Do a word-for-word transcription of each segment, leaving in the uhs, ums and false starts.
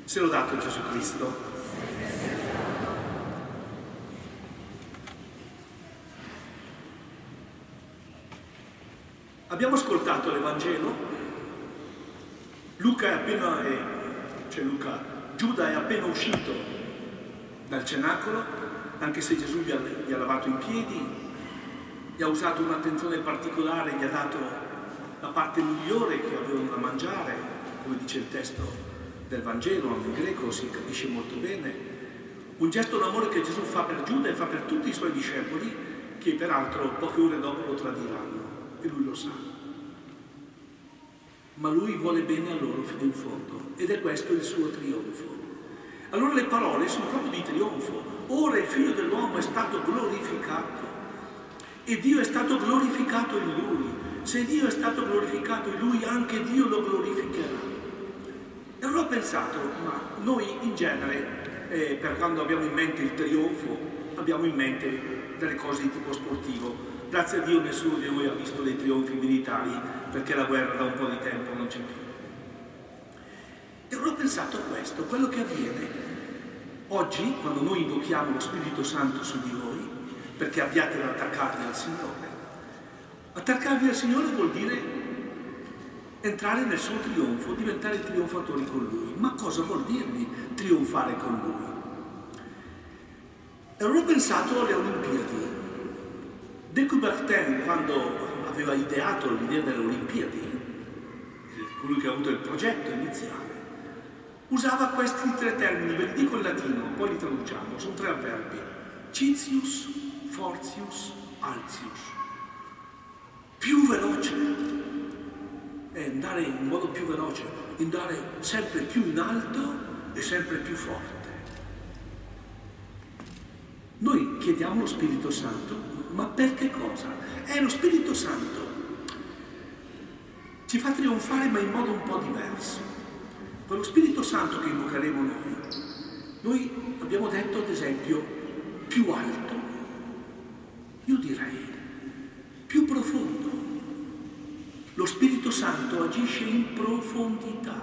Se lodato Gesù Cristo. Abbiamo ascoltato l'Evangelo. Luca è appena, eh, cioè Luca, Giuda è appena uscito dal cenacolo, anche se Gesù gli ha, gli ha lavato i piedi, gli ha usato un'attenzione particolare, gli ha dato la parte migliore che avevano da mangiare, come dice il testo del Vangelo, in greco si capisce molto bene. Un gesto d'amore che Gesù fa per Giuda e fa per tutti i suoi discepoli, che peraltro poche ore dopo lo tradiranno, e lui lo sa. Ma lui vuole bene a loro fino in fondo, ed è questo il suo trionfo. Allora le parole sono proprio di trionfo. Ora il Figlio dell'uomo è stato glorificato, e Dio è stato glorificato in lui. Se Dio è stato glorificato in lui, anche Dio lo glorificherà. E allora ho pensato, ma noi in genere, eh, per quando abbiamo in mente il trionfo, abbiamo in mente delle cose di tipo sportivo. Grazie a Dio nessuno di noi ha visto dei trionfi militari, perché la guerra da un po' di tempo non c'è più. E allora ho pensato a questo, quello che avviene oggi, quando noi invochiamo lo Spirito Santo su di voi, perché abbiate ad attaccarvi al Signore. Attaccarvi al Signore vuol dire entrare nel suo trionfo, diventare trionfatori con Lui. Ma cosa vuol dirvi trionfare con Lui? E allora ho pensato alle Olimpiadi. De Coubertin, quando aveva ideato l'idea delle Olimpiadi, colui che ha avuto il progetto iniziale, usava questi tre termini, ve li dico in latino, poi li traduciamo, sono tre avverbi: citius, fortius, altius. Più veloce è andare in modo più veloce, andare sempre più in alto e sempre più forte. Noi chiediamo lo Spirito Santo, ma per che cosa? È lo Spirito Santo ci fa trionfare, ma in modo un po' diverso. Quello Spirito Santo che invocheremo noi, noi abbiamo detto ad esempio più alto, io direi più profondo. Lo Spirito Santo agisce in profondità,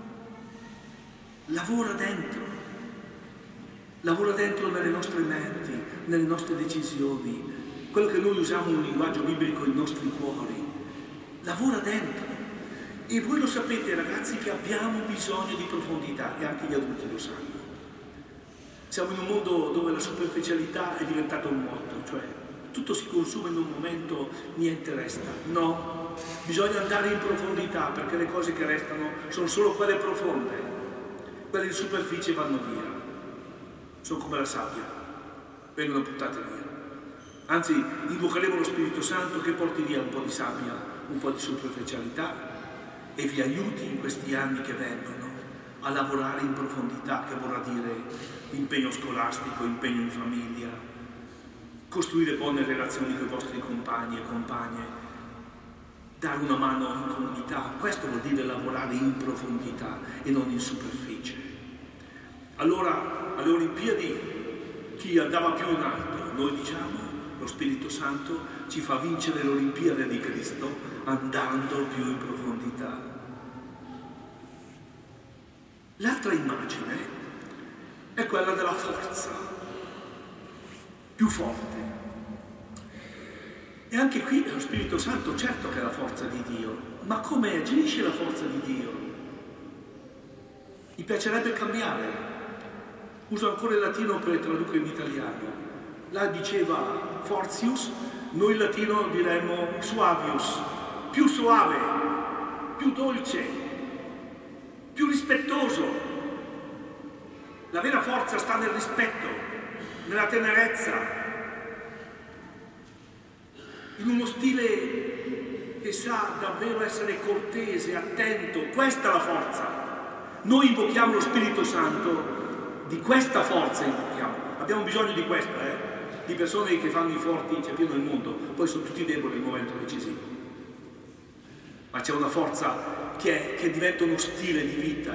lavora dentro, lavora dentro nelle nostre menti, nelle nostre decisioni, quello che noi usiamo in un linguaggio biblico, i nostri cuori, lavora dentro. E voi lo sapete, ragazzi, che abbiamo bisogno di profondità, e anche gli adulti lo sanno. Siamo in un mondo dove la superficialità è diventata un motto, cioè tutto si consuma in un momento, niente resta. No, bisogna andare in profondità, perché le cose che restano sono solo quelle profonde. Quelle in superficie vanno via, sono come la sabbia, vengono buttate via. Anzi, invocheremo lo Spirito Santo che porti via un po' di sabbia, un po' di superficialità, e vi aiuti in questi anni che vengono a lavorare in profondità, che vorrà dire impegno scolastico, impegno in famiglia, costruire buone relazioni con i vostri compagni e compagne, dare una mano in comunità. Questo vuol dire lavorare in profondità e non in superficie. Allora, alle Olimpiadi, chi andava più in alto? Noi diciamo, lo Spirito Santo ci fa vincere l'Olimpiade di Cristo andando più in profondità. L'altra immagine è quella della forza, più forte. E anche qui lo Spirito Santo, certo che è la forza di Dio, ma come agisce la forza di Dio? Mi piacerebbe cambiare. Uso ancora il latino per tradurre in italiano. Là diceva fortius, noi in latino diremmo suavius, più soave, più dolce, più rispettoso. La vera forza sta nel rispetto, nella tenerezza, in uno stile che sa davvero essere cortese, attento. Questa è la forza. Noi invochiamo lo Spirito Santo, di questa forza invochiamo. Abbiamo bisogno di questa, eh? Di persone che fanno i forti, c'è più nel mondo, poi sono tutti deboli nel momento decisivo. Ma c'è una forza che, è, che diventa uno stile di vita.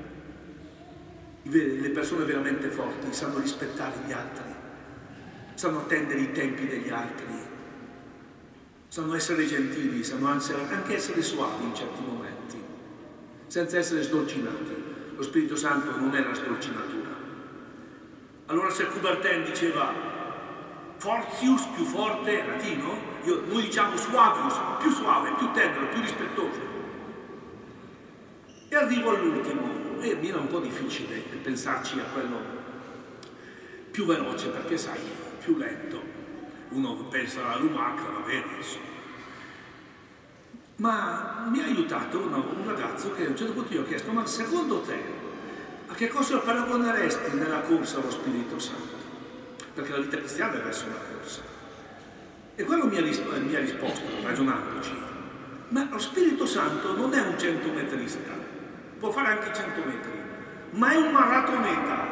Le persone veramente forti sanno rispettare gli altri, sanno attendere i tempi degli altri, sanno essere gentili, sanno anche essere suavi in certi momenti, senza essere sdolcinati. lo Spirito Santo non è la sdolcinatura. Allora se Coubertin diceva fortius, più forte, latino, io, noi diciamo suavius, più suave, più tenero, più rispettoso. E arrivo all'ultimo, e mi era un po' difficile pensarci a quello più veloce, perché sai, più lento. Uno pensa alla lumaca, va bene, insomma. Ma mi ha aiutato un, un ragazzo che a un certo punto io ho chiesto, ma secondo te a che cosa paragoneresti nella corsa allo Spirito Santo? Perché la vita cristiana deve essere una corsa. E quello mi ha, risp- mi ha risposto, ragionandoci, ma lo Spirito Santo non è un centometrista, può fare anche cento metri, ma è un maratoneta.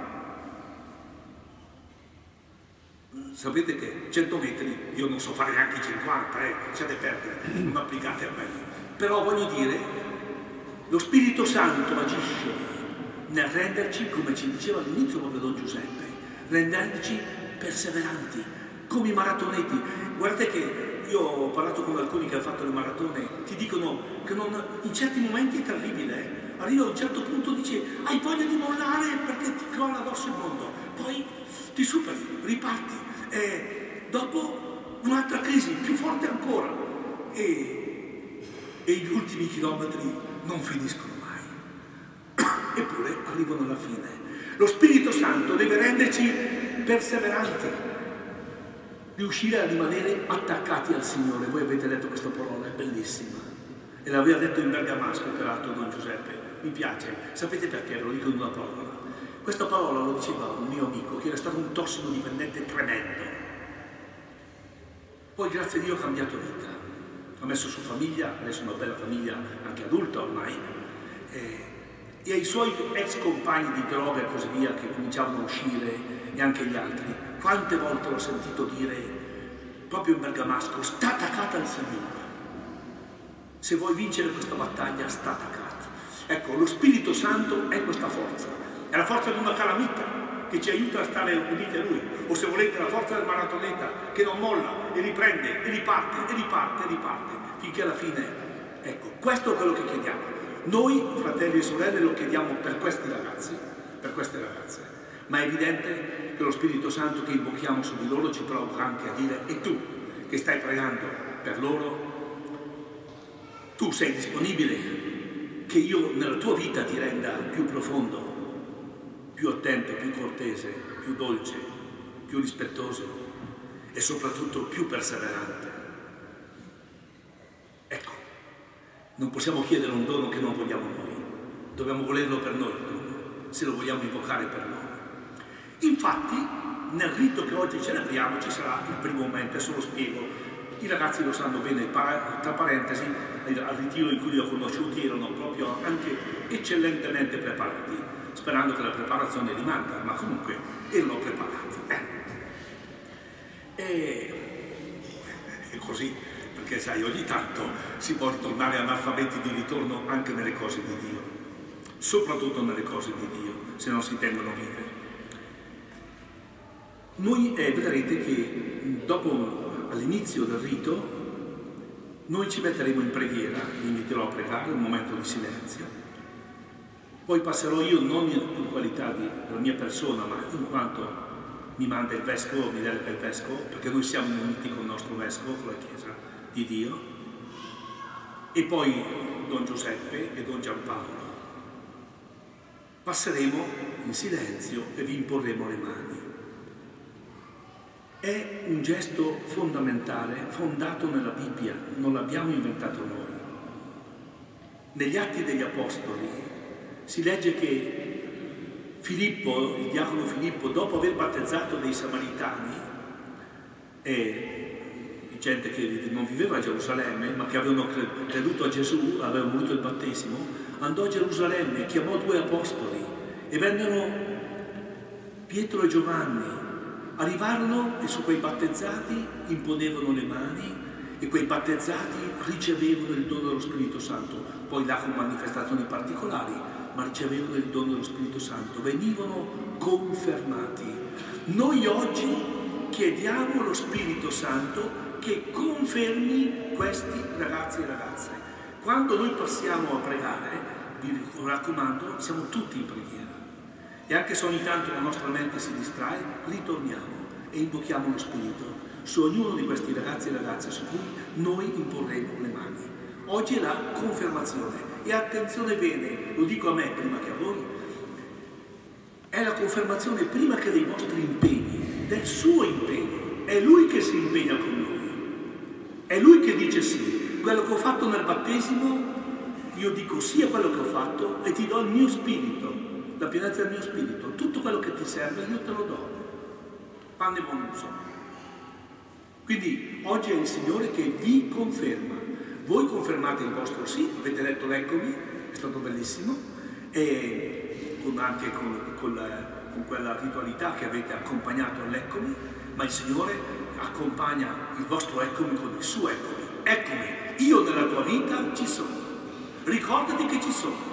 Sapete che cento metri, io non so fare neanche cinquanta, eh, siete perdere, non applicate a me. Però voglio dire, lo Spirito Santo agisce nel renderci, come ci diceva all'inizio proprio Don Giuseppe, renderci perseveranti, come i maratoneti. Guardate che io ho parlato con alcuni che hanno fatto le maratone, ti dicono che non, in certi momenti è terribile, eh. Arriva a un certo punto, dice, hai voglia di mollare perché ti crolla addosso il mondo, poi ti superi, riparti, e dopo un'altra crisi, più forte ancora, e, e gli ultimi chilometri non finiscono mai, eppure arrivano alla fine. Lo Spirito Santo deve renderci perseveranti, riuscire a rimanere attaccati al Signore. Voi avete detto questa parola, è bellissima, e l'aveva detto in Bergamasco, peraltro, Don Giuseppe, mi piace. Sapete perché? Ve lo dico in una parola. Questa parola lo diceva un mio amico che era stato un tossicodipendente tremendo. Poi grazie a Dio ha cambiato vita, ha messo su famiglia, adesso una bella famiglia anche adulta ormai, eh, e ai suoi ex compagni di droga e così via che cominciavano a uscire, e anche gli altri, quante volte l'ho sentito dire proprio in Bergamasco, sta attaccata al Signore, se vuoi vincere questa battaglia sta attaccata. Ecco, lo Spirito Santo è questa forza, è la forza di una calamita che ci aiuta a stare uniti a Lui, o se volete la forza del maratoneta che non molla e riprende e riparte e riparte e riparte finché alla fine, ecco, questo è quello che chiediamo. Noi, fratelli e sorelle, lo chiediamo per questi ragazzi, per queste ragazze, ma è evidente che lo Spirito Santo che invochiamo su di loro ci provoca anche a dire, e tu che stai pregando per loro, tu sei disponibile che io nella tua vita ti renda più profondo, più attento, più cortese, più dolce, più rispettoso e soprattutto più perseverante. Ecco, non possiamo chiedere un dono che non vogliamo noi, dobbiamo volerlo per noi, se lo vogliamo invocare per noi. Infatti, nel rito che oggi celebriamo ci sarà il primo momento, adesso lo spiego. I ragazzi lo sanno bene, tra parentesi, al ritiro in cui li ho conosciuti erano proprio anche eccellentemente preparati, sperando che la preparazione rimanga, ma comunque erano preparati. Eh. E... e così, perché sai, ogni tanto si può ritornare analfabeti di ritorno anche nelle cose di Dio, soprattutto nelle cose di Dio, se non si tengono vive. Noi eh, vedrete che dopo, all'inizio del rito, noi ci metteremo in preghiera, vi inviterò a pregare, un momento di silenzio. Poi passerò io, non in qualità di, della mia persona, ma in quanto mi manda il Vescovo, mi delega il Vescovo, perché noi siamo uniti con il nostro Vescovo, con la Chiesa di Dio, e poi Don Giuseppe e Don Giampaolo. Passeremo in silenzio e vi imporremo le mani. È un gesto fondamentale, fondato nella Bibbia, non l'abbiamo inventato noi. Negli Atti degli Apostoli si legge che Filippo, il diacono Filippo, dopo aver battezzato dei Samaritani, e gente che non viveva a Gerusalemme, ma che avevano creduto a Gesù, avevano voluto il battesimo, andò a Gerusalemme, chiamò due apostoli e vennero Pietro e Giovanni. Arrivarono e su quei battezzati imponevano le mani e quei battezzati ricevevano il dono dello Spirito Santo, poi là con manifestazioni particolari, ma ricevevano il dono dello Spirito Santo, venivano confermati. Noi oggi chiediamo allo Spirito Santo che confermi questi ragazzi e ragazze. Quando noi passiamo a pregare, vi raccomando, siamo tutti in preghiera. E anche se ogni tanto la nostra mente si distrae, ritorniamo e invochiamo lo Spirito su ognuno di questi ragazzi e ragazze su cui noi imporremo le mani. Oggi è la confermazione. E attenzione bene, lo dico a me prima che a voi, è la confermazione prima che dei vostri impegni, del suo impegno. È Lui che si impegna con noi. È Lui che dice sì. Quello che ho fatto nel battesimo, io dico sì a quello che ho fatto e ti do il mio spirito, la pienezza del mio spirito. Tutto quello che ti serve io te lo do. Fanne buon uso. Quindi oggi è il Signore che vi conferma. Voi confermate il vostro sì, avete letto l'Eccomi, è stato bellissimo, e con, anche con, con, la, con quella ritualità che avete accompagnato all'Eccomi, ma il Signore accompagna il vostro Eccomi con il suo Eccomi. Eccomi, io nella tua vita ci sono, ricordati che ci sono.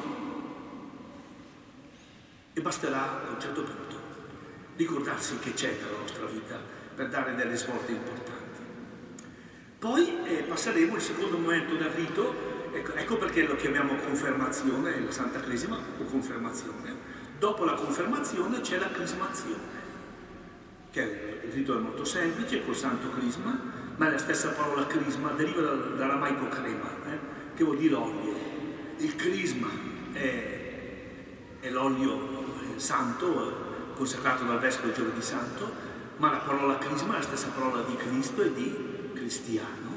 E basterà a un certo punto ricordarsi che c'è nella nostra vita per dare delle svolte importanti. Poi eh, passeremo al secondo momento del rito, ecco, ecco perché lo chiamiamo confermazione, la Santa Crisma o confermazione. Dopo la confermazione c'è la crismazione, che è, il rito è molto semplice, col Santo Crisma, ma la stessa parola crisma deriva dall'aramaico crema, eh, che vuol dire olio. Il crisma è, è l'olio eh, santo, eh, consacrato dal vescovo giovedì santo, ma la parola crisma è la stessa parola di Cristo e di cristiano.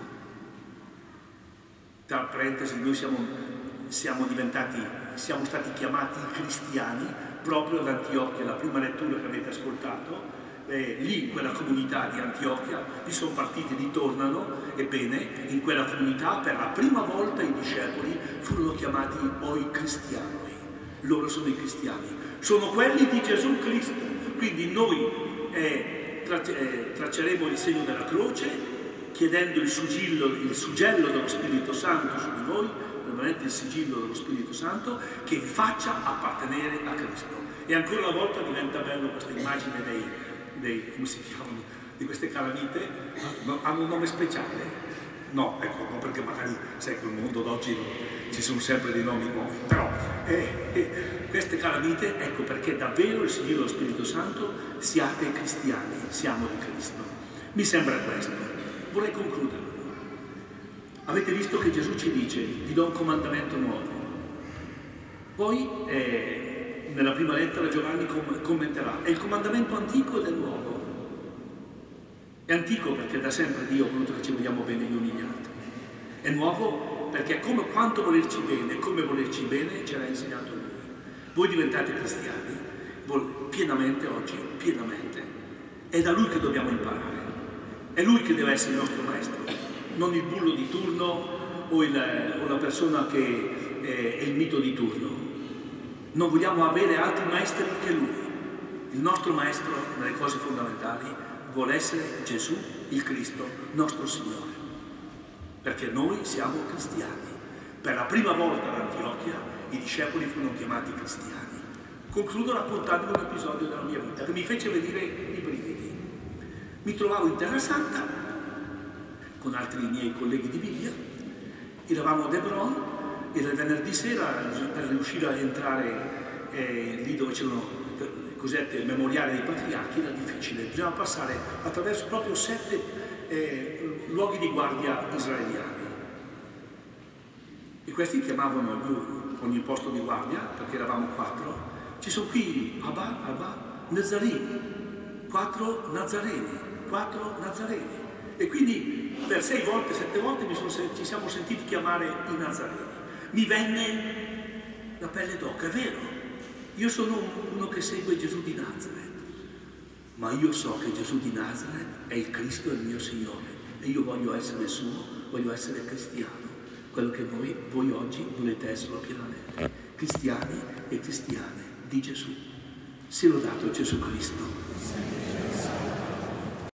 Tra parentesi, noi siamo, siamo diventati, siamo stati chiamati cristiani proprio ad Antiochia, la prima lettura che avete ascoltato, eh, lì in quella comunità di Antiochia, vi sono partiti, ritornano, ebbene, in quella comunità per la prima volta i discepoli furono chiamati oi cristiani, loro sono i cristiani, sono quelli di Gesù Cristo, quindi noi eh, tracce, eh, tracceremo il segno della croce, chiedendo il sigillo, il suggello dello Spirito Santo su di voi, veramente il sigillo dello Spirito Santo, che vi faccia appartenere a Cristo. E ancora una volta diventa bello questa immagine dei, dei come si chiamano, di queste calamite, hanno un nome speciale? No, ecco, no, perché magari, sai, nel mondo d'oggi ci sono sempre dei nomi nuovi, però eh, eh, queste calamite, ecco perché davvero il sigillo dello Spirito Santo, siate cristiani, siamo di Cristo. Mi sembra questo. Vorrei concludere allora. Avete visto che Gesù ci dice, vi do un comandamento nuovo. Poi, eh, nella prima lettera Giovanni com- commenterà, è il comandamento antico ed è nuovo. È antico perché da sempre Dio ha voluto che ci vogliamo bene gli uni gli altri. È nuovo perché come quanto volerci bene, come volerci bene, ce l'ha insegnato Lui. Voi diventate cristiani, pienamente oggi, pienamente. È da Lui che dobbiamo imparare. È Lui che deve essere il nostro maestro, non il bullo di turno o, il, o la persona che è, è il mito di turno. Non vogliamo avere altri maestri che Lui. Il nostro maestro nelle cose fondamentali vuole essere Gesù, il Cristo, nostro Signore. Perché noi siamo cristiani. Per la prima volta ad Antiochia i discepoli furono chiamati cristiani. Concludo raccontando un episodio della mia vita che mi fece venire i brividi. Mi trovavo in Terra Santa con altri miei colleghi di Bibbia, eravamo ad Hebron, era il venerdì sera, per riuscire a entrare eh, lì dove c'erano le cosette memoriali dei patriarchi era difficile, bisognava passare attraverso proprio sette eh, luoghi di guardia israeliani. E questi chiamavano ogni posto di guardia, perché eravamo quattro, ci sono qui Abba, Abba, Nazarim, quattro Nazareni. quattro Nazareni. E quindi per sei volte, sette volte mi sono, ci siamo sentiti chiamare i Nazareni. Mi venne la pelle d'oca, è vero. Io sono uno che segue Gesù di Nazareth, ma io so che Gesù di Nazareth è il Cristo, è il mio Signore, e io voglio essere suo, voglio essere cristiano, quello che voi, voi oggi volete essere pienamente, cristiani e cristiane di Gesù. Sia lodato Gesù Cristo.